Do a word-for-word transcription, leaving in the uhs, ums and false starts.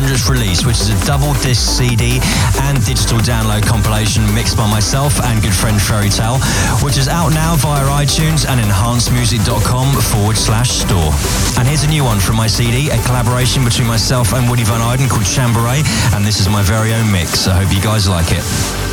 hundredth release, which is a double disc C D and digital download compilation mixed by myself and good friend Fairy Tale, which is out now via iTunes and enhancedmusic.com forward slash store. And here's a new one from my C D, a collaboration between myself and Woody Van Eyden called Chamberay, and this is my very own mix. I hope you guys like it.